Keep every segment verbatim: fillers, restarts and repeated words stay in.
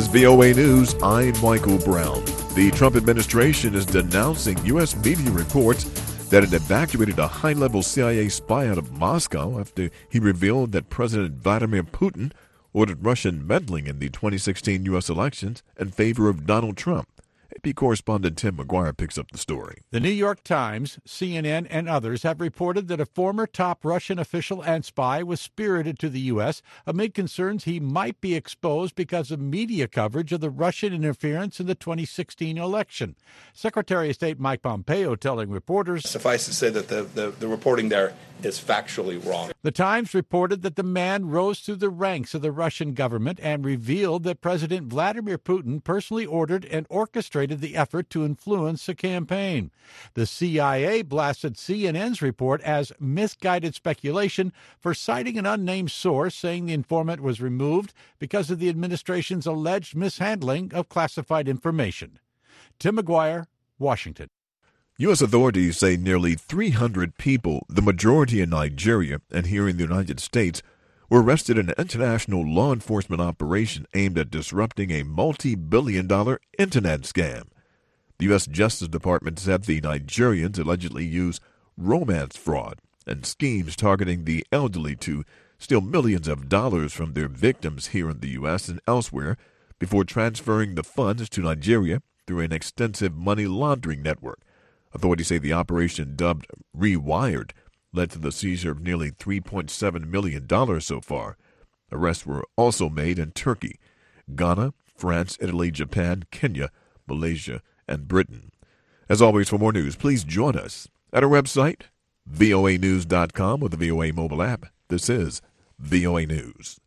is V O A News. I'm Michael Brown. The Trump administration is denouncing U S media reports that it evacuated a high-level C I A spy out of Moscow after he revealed that President Vladimir Putin ordered Russian meddling in the twenty sixteen U S elections in favor of Donald Trump. A P correspondent Tim McGuire picks up the story. The New York Times, C N N, and others have reported that a former top Russian official and spy was spirited to the U S amid concerns he might be exposed because of media coverage of the Russian interference in the twenty sixteen election. Secretary of State Mike Pompeo telling reporters, "Suffice to say that the, the, the reporting there is factually wrong." The Times reported that the man rose through the ranks of the Russian government and revealed that President Vladimir Putin personally ordered and orchestrated the effort to influence the campaign. The C I A blasted C N N's report as misguided speculation for citing an unnamed source saying the informant was removed because of the administration's alleged mishandling of classified information. Tim McGuire, Washington. U S authorities say nearly three hundred people, the majority in Nigeria and here in the United States, were arrested in an international law enforcement operation aimed at disrupting a multi-billion dollar internet scam. The U S Justice Department said the Nigerians allegedly used romance fraud and schemes targeting the elderly to steal millions of dollars from their victims here in the U S and elsewhere before transferring the funds to Nigeria through an extensive money laundering network. Authorities say the operation, dubbed Rewired, led to the seizure of nearly three point seven million dollars so far. Arrests were also made in Turkey, Ghana, France, Italy, Japan, Kenya, Malaysia, and Britain. As always, for more news, please join us at our website, V O A news dot com, or the V O A mobile app. This is V O A News.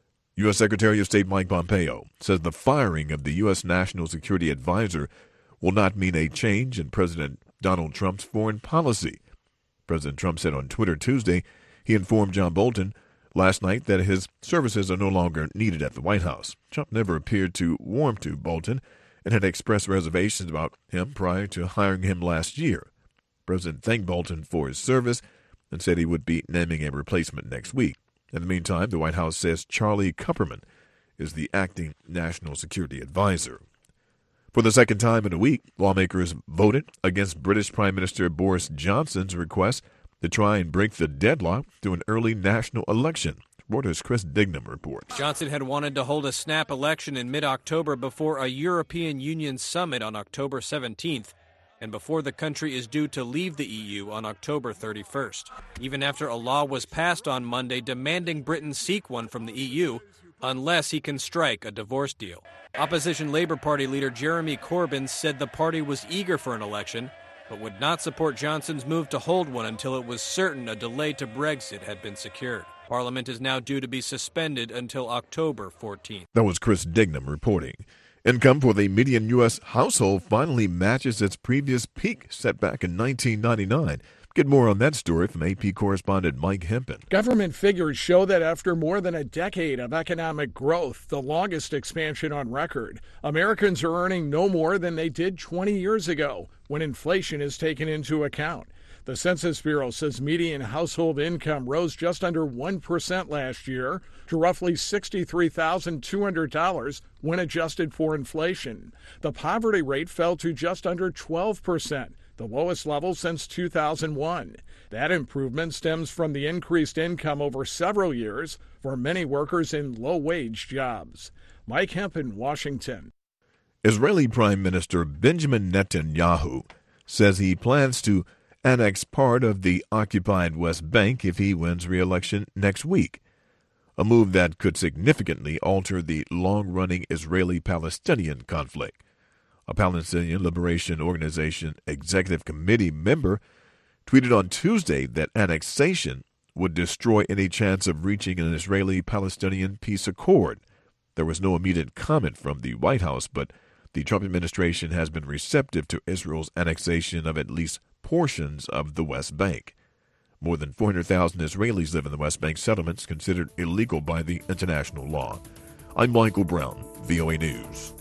U S Secretary of State Mike Pompeo says the firing of the U S National Security Advisor will not mean a change in President Donald Trump's foreign policy. President Trump said on Twitter Tuesday he informed John Bolton last night that his services are no longer needed at the White House. Trump never appeared to warm to Bolton and had expressed reservations about him prior to hiring him last year. The President thanked Bolton for his service and said he would be naming a replacement next week. In the meantime, the White House says Charlie Kupperman is the acting National Security Advisor. For the second time in a week, lawmakers voted against British Prime Minister Boris Johnson's request to try and break the deadlock through an early national election. Reuters' Chris Dignam reports. Johnson had wanted to hold a snap election in mid-October before a European Union summit on October seventeenth, and before the country is due to leave the E U on October thirty-first. Even after a law was passed on Monday demanding Britain seek one from the E U, unless he can strike a divorce deal. Opposition Labour Party leader Jeremy Corbyn said the party was eager for an election, but would not support Johnson's move to hold one until it was certain a delay to Brexit had been secured. Parliament is now due to be suspended until October fourteenth. That was Chris Dignam reporting. Income for the median U S household finally matches its previous peak set back in nineteen ninety-nine. Get more on that story from A P correspondent Mike Hempen. Government figures show that after more than a decade of economic growth, the longest expansion on record, Americans are earning no more than they did twenty years ago when inflation is taken into account. The Census Bureau says median household income rose just under one percent last year to roughly sixty-three thousand two hundred dollars when adjusted for inflation. The poverty rate fell to just under twelve percent. The lowest level since two thousand one. That improvement stems from the increased income over several years for many workers in low-wage jobs. Mike Hempen, Washington. Israeli Prime Minister Benjamin Netanyahu says he plans to annex part of the occupied West Bank if he wins re-election next week, a move that could significantly alter the long-running Israeli-Palestinian conflict. A Palestinian Liberation Organization Executive Committee member tweeted on Tuesday that annexation would destroy any chance of reaching an Israeli-Palestinian peace accord. There was no immediate comment from the White House, but the Trump administration has been receptive to Israel's annexation of at least portions of the West Bank. More than four hundred thousand Israelis live in the West Bank settlements considered illegal by the international law. I'm Michael Brown, V O A News.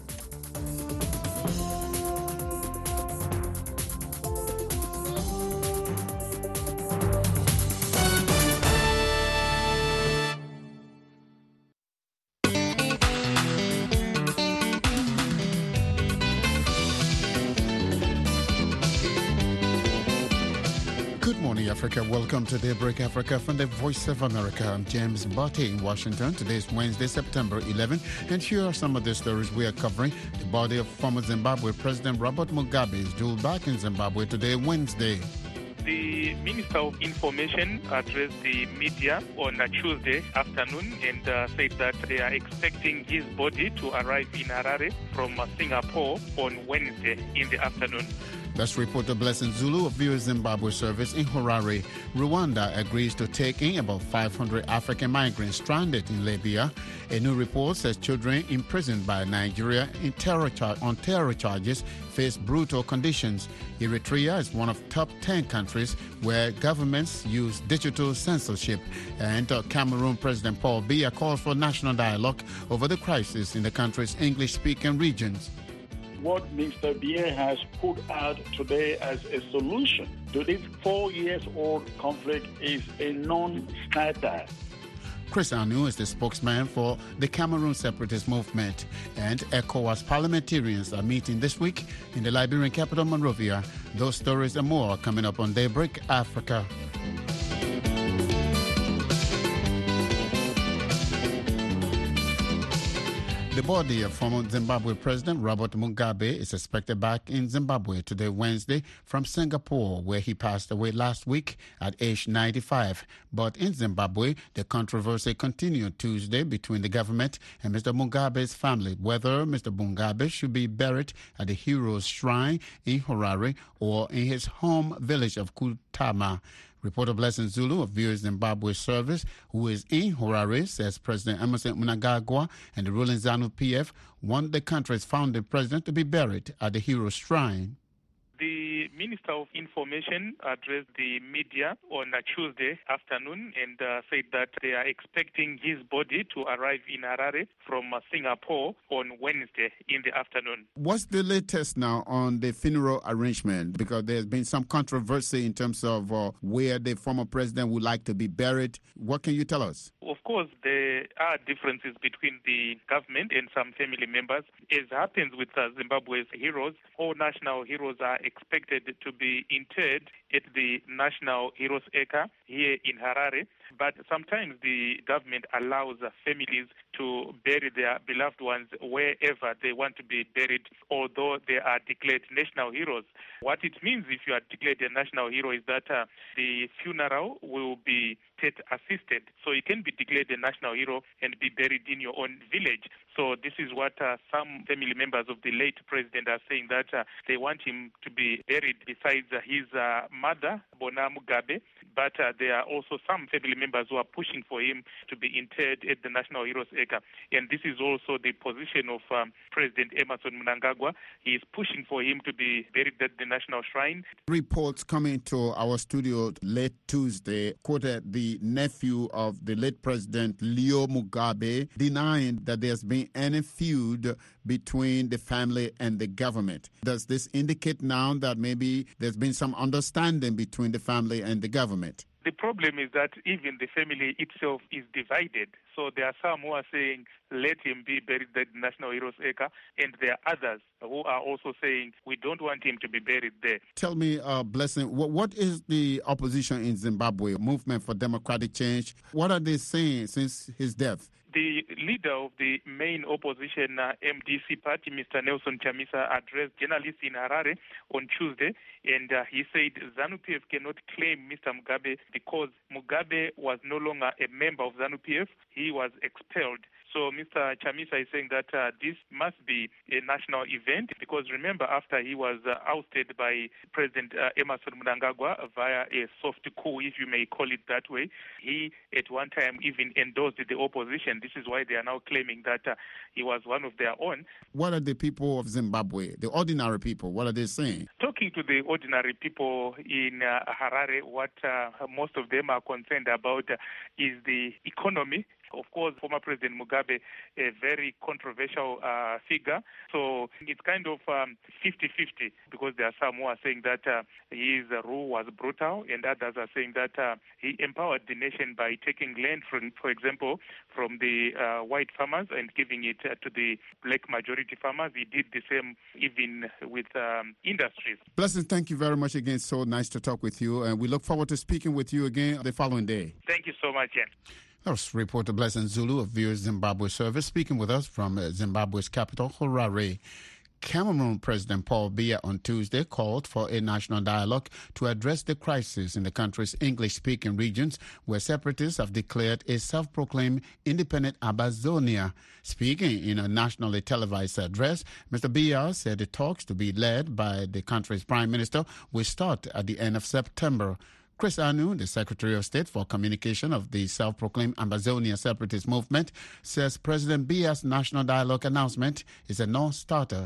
Africa. Welcome to Daybreak Africa from the Voice of America. I'm James Botte in Washington. Today is Wednesday, September eleventh, and here are some of the stories we are covering. The body of former Zimbabwe President Robert Mugabe is due back in Zimbabwe today, Wednesday. The Minister of Information addressed the media on a Tuesday afternoon and uh, said that they are expecting his body to arrive in Harare from uh, Singapore on Wednesday in the afternoon. That's reporter Blessing Zulu of V O A Zimbabwe service in Harare. Rwanda agrees to take in about five hundred African migrants stranded in Libya. A new report says children imprisoned by Nigeria in terror char- on terror charges face brutal conditions. Eritrea is one of top ten countries where governments use digital censorship. And uh, Cameroon President Paul Biya calls for national dialogue over the crisis in the country's English-speaking regions. What Mister Biya has put out today as a solution to this four years old conflict is a non-starter. Chris Anu is the spokesman for the Cameroon separatist movement, and ECOWAS parliamentarians are meeting this week in the Liberian capital, Monrovia. Those stories and more are coming up on Daybreak Africa. The body of former Zimbabwe President Robert Mugabe is expected back in Zimbabwe today, Wednesday, from Singapore, where he passed away last week at age ninety-five. But in Zimbabwe, the controversy continued Tuesday between the government and Mister Mugabe's family, whether Mister Mugabe should be buried at the Heroes Shrine in Harare or in his home village of Kutama. Reporter Blessing Zulu of V O A Zimbabwe service, who is in Harare, says President Emmerson Mnangagwa and the ruling ZANU P F want the country's founding president to be buried at the Heroes Shrine. The Minister of Information addressed the media on a Tuesday afternoon and uh, said that they are expecting his body to arrive in Harare from uh, Singapore on Wednesday in the afternoon. What's the latest now on the funeral arrangement? Because there's been some controversy in terms of uh, where the former president would like to be buried. What can you tell us? Of course, there are differences between the government and some family members. As happens with uh, Zimbabwe's heroes, all national heroes are expected to be interred at the National Heroes Acre here in Harare. But sometimes the government allows uh, families to bury their beloved ones wherever they want to be buried, although they are declared national heroes. What it means if you are declared a national hero is that uh, the funeral will be state assisted. So you can be declared a national hero and be buried in your own village. So this is what uh, some family members of the late president are saying, that uh, they want him to be buried besides uh, his uh, mother, Bona Mugabe. But uh, there are also some family members who are pushing for him to be interred at the National Heroes Acre. And this is also the position of um, President Emmerson Mnangagwa. He is pushing for him to be buried at the National Shrine. Reports coming to our studio late Tuesday quoted the nephew of the late President Leo Mugabe denying that there's been any feud between the family and the government. Does this indicate now that maybe there's been some understanding between the family and the government? The problem is that even the family itself is divided. So there are some who are saying, let him be buried at the National Heroes Acre, and there are others who are also saying, we don't want him to be buried there. Tell me, uh, Blessing, what, what is the opposition in Zimbabwe, Movement for Democratic Change? What are they saying since his death? The leader of the main opposition uh, M D C party, Mister Nelson Chamisa, addressed journalists in Harare on Tuesday, and uh, he said ZANU P F cannot claim Mister Mugabe because Mugabe was no longer a member of ZANU P F. He was expelled. So Mister Chamisa is saying that uh, this must be a national event because remember, after he was uh, ousted by President uh, Emmerson Mnangagwa via a soft coup, if you may call it that way, he at one time even endorsed the opposition. This is why they are now claiming that uh, he was one of their own. What are the people of Zimbabwe, the ordinary people, what are they saying? Talking to the ordinary people in uh, Harare, what uh, most of them are concerned about uh, is the economy. Of course, former President Mugabe, a very controversial uh, figure. So it's kind of um, fifty-fifty, because there are some who are saying that uh, his rule was brutal, and others are saying that uh, he empowered the nation by taking land, from, for example, from the uh, white farmers and giving it uh, to the black majority farmers. He did the same even with um, industries. Blessing, thank you very much again. So nice to talk with you, and we look forward to speaking with you again the following day. Thank you so much, Jen. That was reporter Blessing Zulu of V O A Zimbabwe Service speaking with us from uh, Zimbabwe's capital, Harare. Cameroon President Paul Biya on Tuesday called for a national dialogue to address the crisis in the country's English-speaking regions, where separatists have declared a self-proclaimed independent Ambazonia. Speaking in a nationally televised address, Mister Biya said the talks to be led by the country's prime minister will start at the end of September. Chris Anu, the Secretary of State for Communication of the self-proclaimed Ambazonia separatist movement, says President Biya's national dialogue announcement is a non-starter.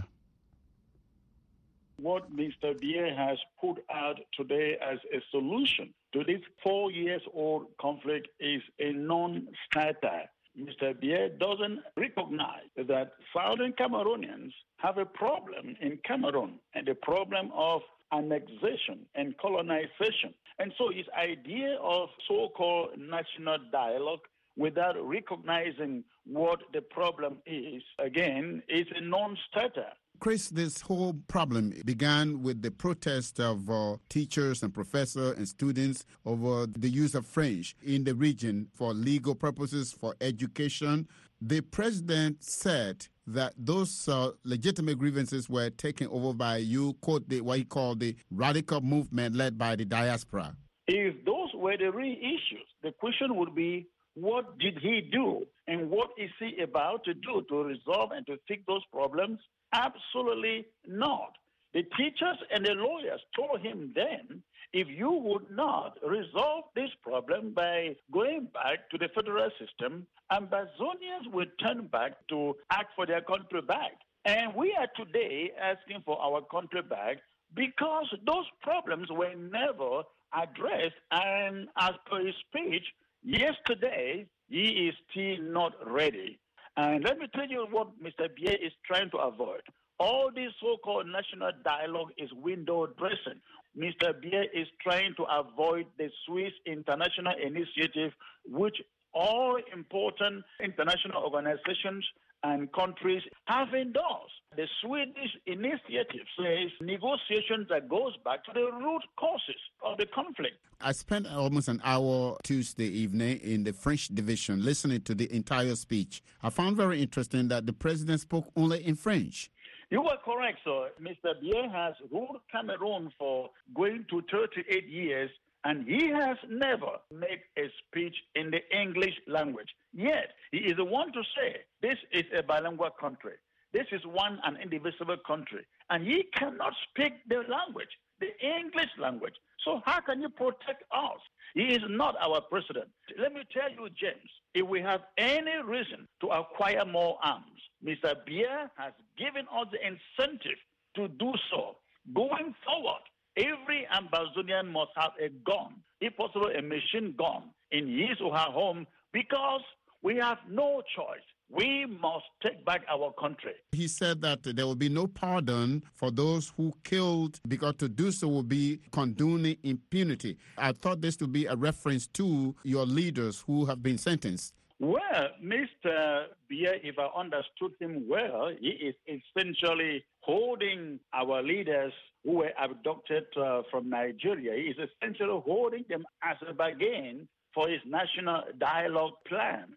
What Mister Biya has put out today as a solution to this four years old conflict is a non-starter. Mister Biya doesn't recognize that Southern Cameroonians have a problem in Cameroon, and the problem of annexation and colonization. And so his idea of so-called national dialogue without recognizing what the problem is, again, is a non-starter. Chris, this whole problem began with the protest of uh, teachers and professors and students over the use of French in the region for legal purposes, for education. The president said that those uh, legitimate grievances were taken over by, you quote, the, what he called the radical movement led by the diaspora. If those were the real issues, the question would be, what did he do? And what is he about to do to resolve and to fix those problems? Absolutely not. The teachers and the lawyers told him then, if you would not resolve this problem by going back to the federal system, Ambazonians will turn back to act for their country back. And we are today asking for our country back because those problems were never addressed. And as per his speech yesterday, he is still not ready. And let me tell you what Mister Biya is trying to avoid. All this so-called national dialogue is window dressing. Mister Biya is trying to avoid the Swiss International Initiative, which all important international organizations and countries have endorsed. The Swedish initiative says negotiations that goes back to the root causes of the conflict. I spent almost an hour Tuesday evening in the French division listening to the entire speech. I found very interesting that the president spoke only in French. You are correct, sir. Mister Biya has ruled Cameroon for going to thirty-eight years, and he has never made a speech in the English language. Yet, he is the one to say, this is a bilingual country. This is one and indivisible country. And he cannot speak the language, the English language. So how can you protect us? He is not our president. Let me tell you, James, if we have any reason to acquire more arms, Mister Biya has given us the incentive to do so. Going forward, every Ambazonian must have a gun, if possible a machine gun, in his or her home, because we have no choice. We must take back our country. He said that there will be no pardon for those who killed, because to do so will be condoning impunity. I thought this to be a reference to your leaders who have been sentenced. Well, Mister Biya, if I understood him well, he is essentially holding our leaders who were abducted uh, from Nigeria. He is essentially holding them as a bargain for his national dialogue plan.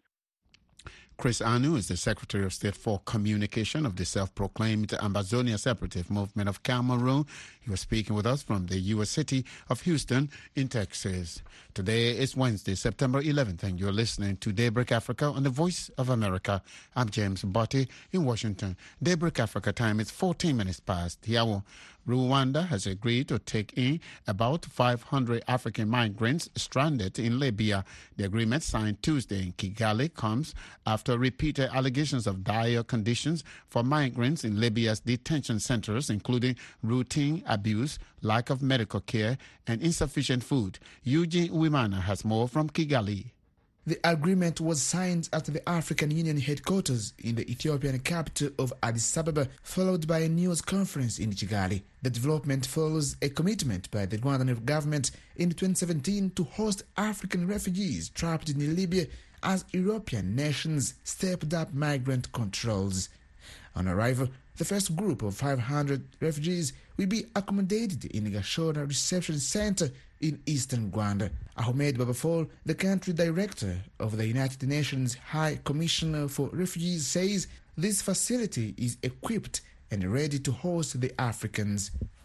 Chris Anu is the Secretary of State for Communication of the self-proclaimed Ambazonia separatist movement of Cameroon. He was speaking with us from the U S city of Houston in Texas. Today is Wednesday, September eleventh, and you're listening to Daybreak Africa on the Voice of America. I'm James Botti in Washington. Daybreak Africa time is fourteen minutes past the hour. Rwanda has agreed to take in about five hundred African migrants stranded in Libya. The agreement signed Tuesday in Kigali comes after repeated allegations of dire conditions for migrants in Libya's detention centers, including routine abuse, lack of medical care, and insufficient food. Eugene Uwimana has more from Kigali. The agreement was signed at the African Union headquarters in the Ethiopian capital of Addis Ababa, followed by a news conference in Kigali. The development follows a commitment by the Rwandan government in twenty seventeen to host African refugees trapped in Libya as European nations stepped up migrant controls. On arrival, the first group of five hundred refugees will be accommodated in Gashora Reception Center in eastern Rwanda. Ahmed Babafol, the country director of the United Nations High Commissioner for Refugees, says this facility is equipped and ready to host the Africans.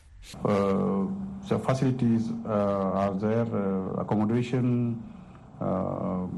Uh, the facilities uh, are there, uh, accommodation, uh,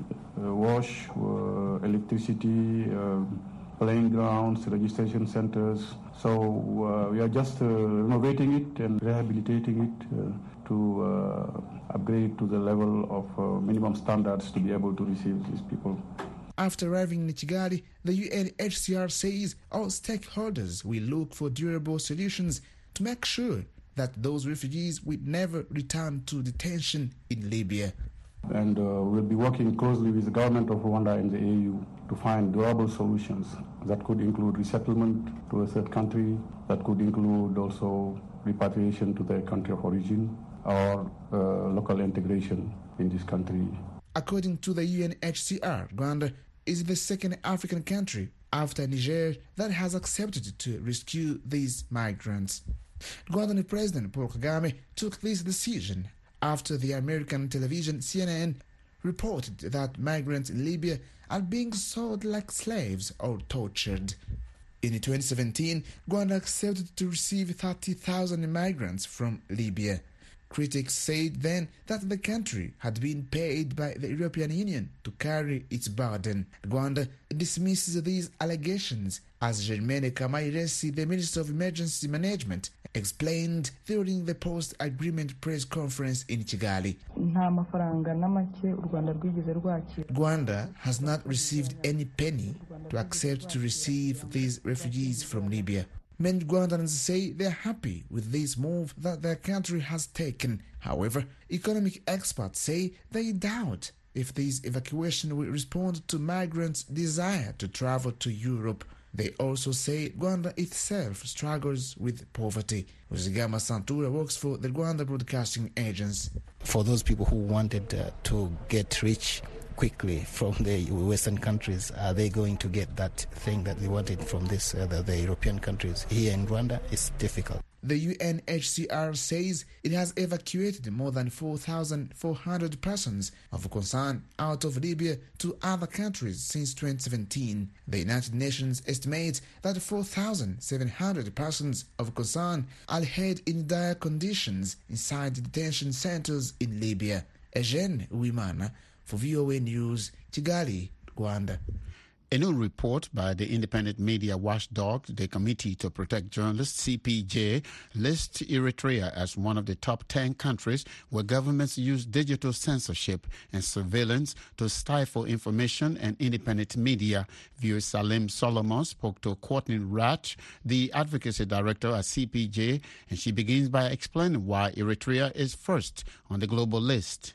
wash, uh, electricity, uh, playing grounds, registration centers. So uh, we are just uh, renovating it and rehabilitating it uh, to uh, upgrade to the level of uh, minimum standards to be able to receive these people. After arriving in Kigali, the U N H C R says all stakeholders will look for durable solutions to make sure that those refugees will never return to detention in Libya. And uh, we'll be working closely with the government of Rwanda and the A U to find durable solutions that could include resettlement to a third country, that could include also repatriation to their country of origin, or uh, local integration in this country. According to the U N H C R, Rwanda is the second African country after Niger that has accepted to rescue these migrants. Rwandan President Paul Kagame took this decision after the American television C N N reported that migrants in Libya are being sold like slaves or tortured. In twenty seventeen, Rwanda accepted to receive thirty thousand migrants from Libya. Critics said then that the country had been paid by the European Union to carry its burden. Rwanda dismisses these allegations, as Germaine Kamairesi, the Minister of Emergency Management, explained during the post-agreement press conference in Kigali. Rwanda has not received any penny to accept to receive these refugees from Libya. Many Rwandans say they are happy with this move that their country has taken. However, economic experts say they doubt if this evacuation will respond to migrants' desire to travel to Europe. They also say Rwanda itself struggles with poverty. Ruzigama Santura works for the Rwanda Broadcasting Agency. For those people who wanted uh, to get rich quickly from the Western countries, are they going to get that thing that they wanted from this uh, the, the European countries? Here in Rwanda, it's difficult. The U N H C R says it has evacuated more than four thousand four hundred persons of concern out of Libya to other countries since twenty seventeen. The United Nations estimates that four thousand seven hundred persons of concern are held in dire conditions inside detention centers in Libya. Eugene Uwimana for V O A News, Kigali, Rwanda. A new report by the independent media watchdog, the Committee to Protect Journalists, C P J, lists Eritrea as one of the top ten countries where governments use digital censorship and surveillance to stifle information and independent media. Viewer Salim Solomon spoke to Courtney Ratch, the advocacy director at C P J, and she begins by explaining why Eritrea is first on the global list.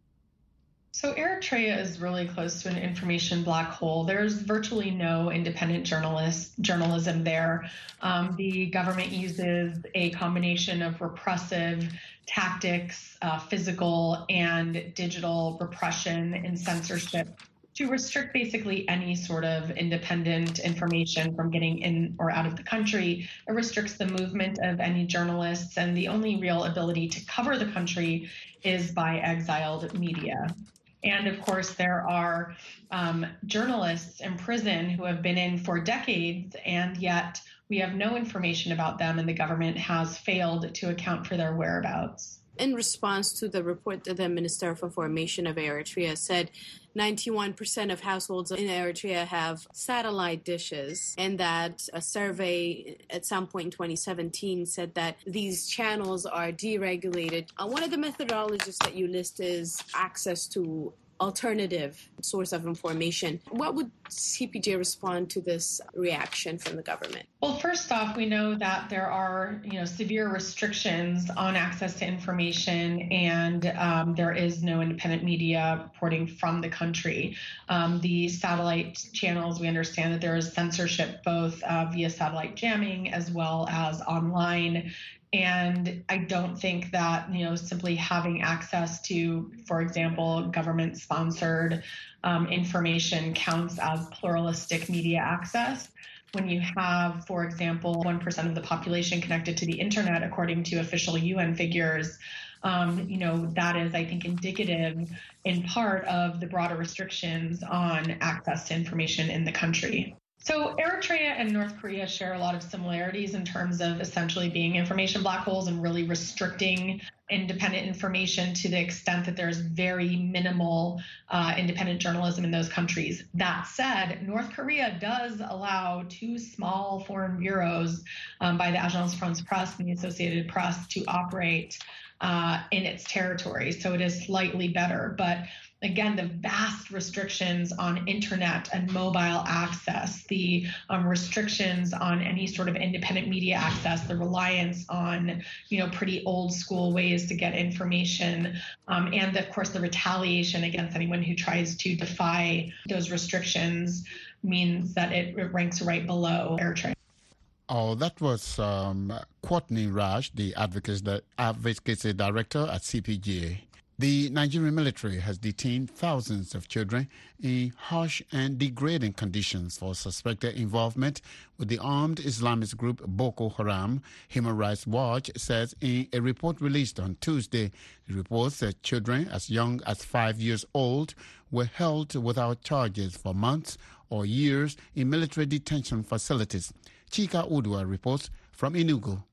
So Eritrea is really close to an information black hole. There's virtually no independent journalist journalism there. Um, the government uses a combination of repressive tactics, uh, physical and digital repression and censorship to restrict basically any sort of independent information from getting in or out of the country. It restricts the movement of any journalists, and the only real ability to cover the country is by exiled media. And of course, there are um, journalists in prison who have been in for decades, and yet we have no information about them, and the government has failed to account for their whereabouts. In response to the report that the Minister for Information of Eritrea said ninety-one percent of households in Eritrea have satellite dishes, and that a survey at some point in twenty seventeen said that these channels are deregulated. Uh, one of the methodologies that you list is access to alternative source of information. What would C P J respond to this reaction from the government? Well, first off, we know that there are, you know, severe restrictions on access to information, and um, there is no independent media reporting from the country. Um, the satellite channels, we understand that there is censorship both uh, via satellite jamming as well as online. And I don't think that, you know, simply having access to, for example, government-sponsored um, information counts as pluralistic media access. When you have, for example, one percent of the population connected to the internet, according to official U N figures, um, you know, that is, I think, indicative in part of the broader restrictions on access to information in the country. So Eritrea and North Korea share a lot of similarities in terms of essentially being information black holes and really restricting independent information to the extent that there's very minimal uh, independent journalism in those countries. That said, North Korea does allow two small foreign bureaus um, by the Agence France-Presse and the Associated Press to operate uh, in its territory. So it is slightly better. But again, the vast restrictions on internet and mobile access, the um, restrictions on any sort of independent media access, the reliance on, you know, pretty old school ways to get information, um, and of course the retaliation against anyone who tries to defy those restrictions means that it, it ranks right below Eritrea. Oh, that was um, Courtney Raj, the advocacy, advocacy director at C P G A. The Nigerian military has detained thousands of children in harsh and degrading conditions for suspected involvement with the armed Islamist group Boko Haram. Human Rights Watch says in a report released on Tuesday, it reports that children as young as five years old were held without charges for months or years in military detention facilities. Chika Udua reports from Enugu.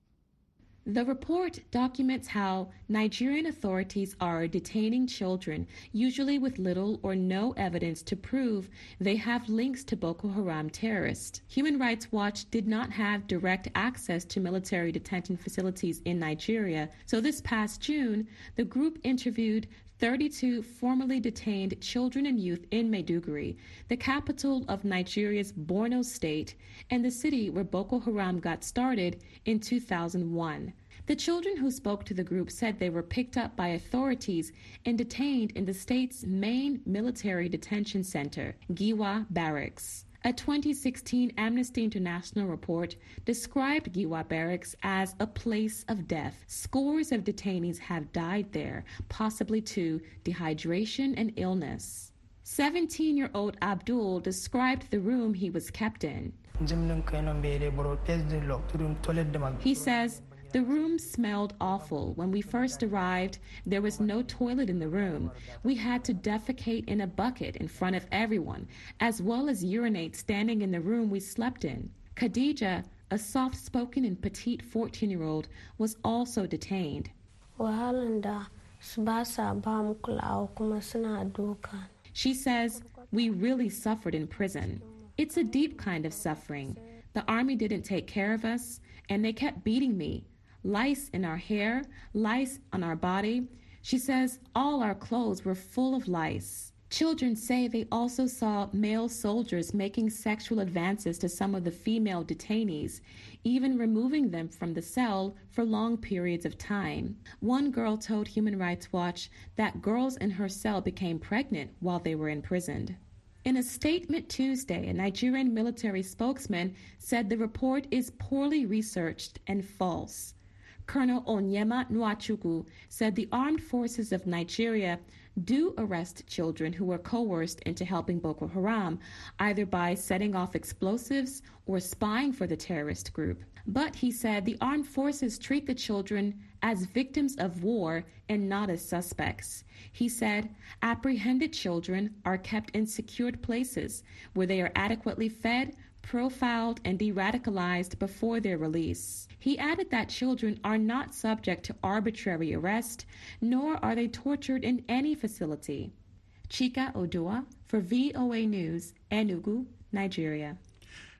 The report documents how Nigerian authorities are detaining children, usually with little or no evidence to prove they have links to Boko Haram terrorists. Human Rights Watch did not have direct access to military detention facilities in Nigeria, so this past June, the group interviewed thirty-two formerly detained children and youth in Maiduguri, the capital of Nigeria's Borno state and the city where Boko Haram got started in two thousand one. The children who spoke to the group said they were picked up by authorities and detained in the state's main military detention center, Giwa Barracks. A twenty sixteen Amnesty International report described Giwa Barracks as a place of death. Scores of detainees have died there, possibly to dehydration and illness. seventeen-year-old Abdul described the room he was kept in. He says, "The room smelled awful. When we first arrived, there was no toilet in the room. We had to defecate in a bucket in front of everyone, as well as urinate standing in the room we slept in." Khadija, a soft-spoken and petite fourteen-year-old, was also detained. She says, "We really suffered in prison. It's a deep kind of suffering. The army didn't take care of us, and they kept beating me. Lice in our hair, lice on our body." She says all our clothes were full of lice. Children say they also saw male soldiers making sexual advances to some of the female detainees, even removing them from the cell for long periods of time. One girl told Human Rights Watch that girls in her cell became pregnant while they were imprisoned. In a statement Tuesday, a Nigerian military spokesman said the report is poorly researched and false. Colonel Onyema Nwachukwu said the armed forces of Nigeria do arrest children who were coerced into helping Boko Haram, either by setting off explosives or spying for the terrorist group. But he said the armed forces treat the children as victims of war and not as suspects. He said apprehended children are kept in secured places where they are adequately fed, profiled, and de-radicalized before their release. He added that children are not subject to arbitrary arrest, nor are they tortured in any facility. Chika Odua for V O A News, Enugu, Nigeria.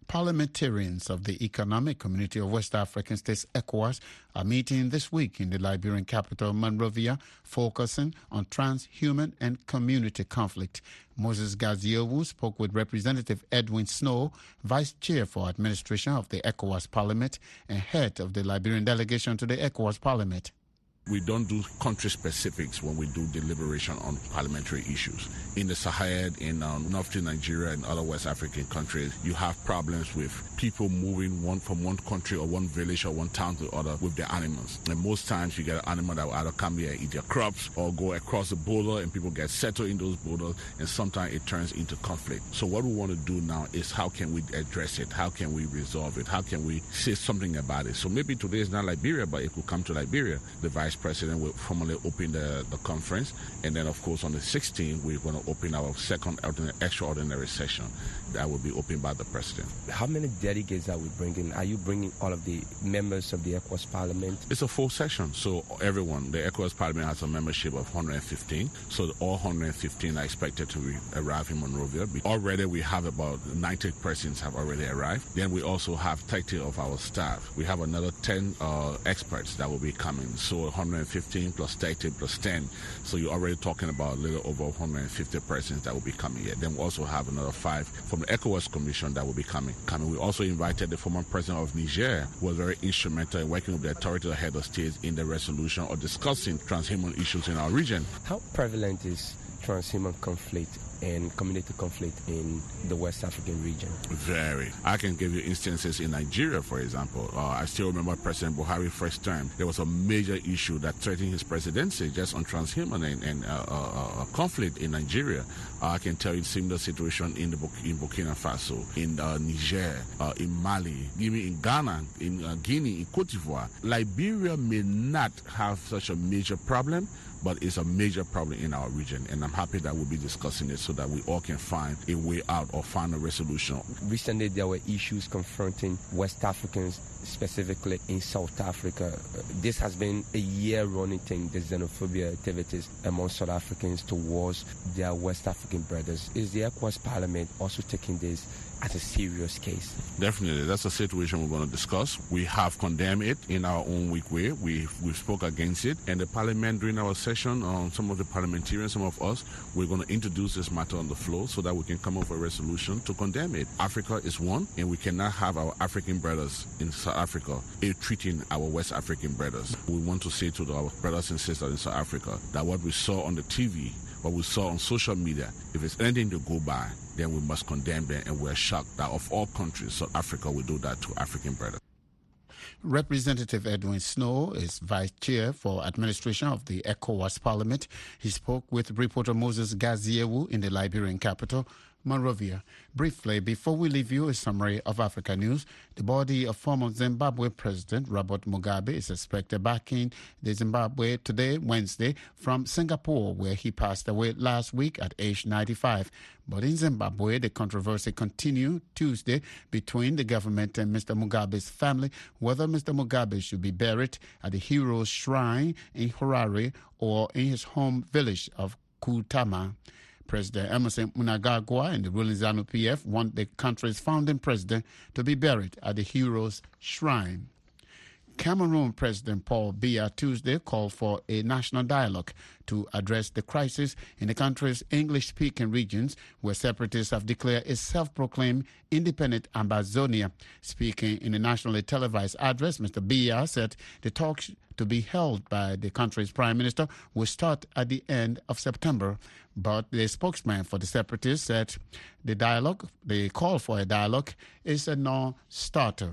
Parliamentarians of the Economic Community of West African States, ECOWAS, are meeting this week in the Liberian capital, Monrovia, focusing on transhuman and community conflict. Moses Gaziewu spoke with Representative Edwin Snow, Vice Chair for Administration of the ECOWAS Parliament and head of the Liberian delegation to the ECOWAS Parliament. We don't do country specifics when we do deliberation on parliamentary issues. In the Sahel, in um, northern Nigeria and other West African countries, you have problems with people moving one from one country or one village or one town to the other with their animals. And most times you get an animal that will either come here and eat their crops or go across the border, and people get settled in those borders, and sometimes it turns into conflict. So what we want to do now is how can we address it? How can we resolve it? How can we say something about it? So maybe today is not Liberia, but it could come to Liberia. The Vice President will formally open the, the conference, and then of course on the sixteenth we're going to open our second extraordinary session that will be opened by the President. How many delegates are we bringing? Are you bringing all of the members of the ECOWAS Parliament? It's a full session, so everyone, the ECOWAS Parliament has a membership of one hundred fifteen, so all one hundred fifteen are expected to arrive in Monrovia. Already we have about ninety persons have already arrived. Then we also have thirty of our staff. We have another ten uh, experts that will be coming, so one hundred fifteen plus thirty plus ten, so you're already talking about a little over one hundred fifty persons that will be coming here. Then we also have another five from the ECOWAS Commission that will be coming. coming. We also invited the former president of Niger, who was very instrumental in working with the authorities of head of states in the resolution or discussing transhuman issues in our region. How prevalent is transhuman conflict and community conflict in the West African region? Very. I can give you instances in Nigeria, for example. Uh, I still remember President Buhari's first term. There was a major issue that threatened his presidency just on transhuman and, and uh, uh, uh, conflict in Nigeria. Uh, I can tell you similar situation in, the, in Burkina Faso, in uh, Niger, uh, in Mali, even in Ghana, in uh, Guinea, in Cote d'Ivoire. Liberia may not have such a major problem, but it's a major problem in our region, and I'm happy that we'll be discussing it so that we all can find a way out or find a resolution. Recently, there were issues confronting West Africans, specifically in South Africa. This has been a year-running thing, the xenophobia activities among South Africans towards their West African brothers. Is the ECOWAS Parliament also taking this as a serious case? Definitely. That's a situation we're going to discuss. We have condemned it in our own weak way. We we spoke against it. And the Parliament, during our session, um, some of the parliamentarians, some of us, we're going to introduce this matter on the floor so that we can come up with a resolution to condemn it. Africa is one, and we cannot have our African brothers in South Africa treating our West African brothers. We want to say to our brothers and sisters in South Africa that what we saw on the T V, what we saw on social media, if it's anything to go by, then we must condemn them, and we're shocked that of all countries, South Africa will do that to African brothers. Representative Edwin Snow is Vice Chair for Administration of the ECOWAS Parliament. He spoke with reporter Moses Gaziewu in the Liberian capital, Monrovia. Briefly, before we leave you, a summary of Africa news. The body of former Zimbabwe President Robert Mugabe is expected back in the Zimbabwe today, Wednesday, from Singapore, where he passed away last week at age ninety-five. But in Zimbabwe, the controversy continued Tuesday between the government and Mister Mugabe's family whether Mister Mugabe should be buried at the Heroes Shrine in Harare or in his home village of Kutama. President Emerson Mnangagwa and the ruling ZANU P F want the country's founding president to be buried at the Heroes Shrine. Cameroon President Paul Biya Tuesday called for a national dialogue to address the crisis in the country's English-speaking regions where separatists have declared a self-proclaimed independent Ambazonia. Speaking in a nationally televised address, Mister Biya said the talks to be held by the country's prime minister will start at the end of September. But the spokesman for the separatists said the dialogue, the call for a dialogue, is a non-starter.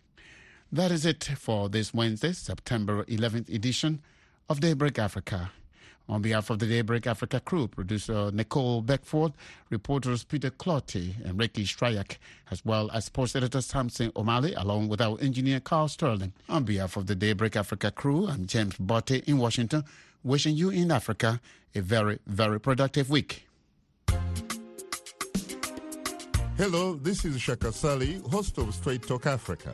That is it for this Wednesday, September eleventh edition of Daybreak Africa. On behalf of the Daybreak Africa crew, producer Nicole Beckford, reporters Peter Clotty and Ricky Stryak, as well as sports editor Samson O'Malley, along with our engineer Carl Sterling. On behalf of the Daybreak Africa crew, I'm James Botte in Washington, wishing you in Africa a very, very productive week. Hello, this is Shaka Sali, host of Straight Talk Africa.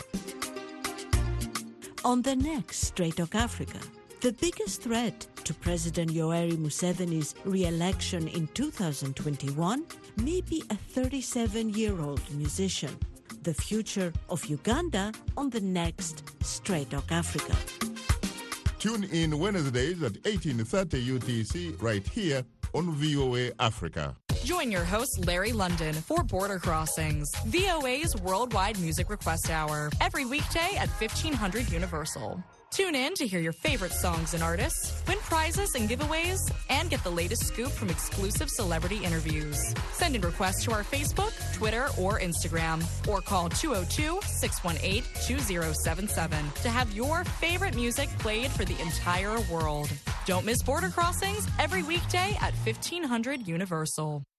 On the next Straight Talk Africa, the biggest threat to President Yoweri Museveni's re-election in two thousand twenty-one may be a thirty-seven-year-old musician. the future of Uganda on the next Straight Talk Africa. Tune in Wednesdays at eighteen thirty U T C right here on V O A Africa. Join your host, Larry London, for Border Crossings, V O A's worldwide music request hour, every weekday at fifteen hundred Universal. Tune in to hear your favorite songs and artists, win prizes and giveaways, and get the latest scoop from exclusive celebrity interviews. Send in requests to our Facebook, Twitter, or Instagram, or call two oh two, six one eight, two oh seven seven to have your favorite music played for the entire world. Don't miss Border Crossings every weekday at fifteen hundred Universal.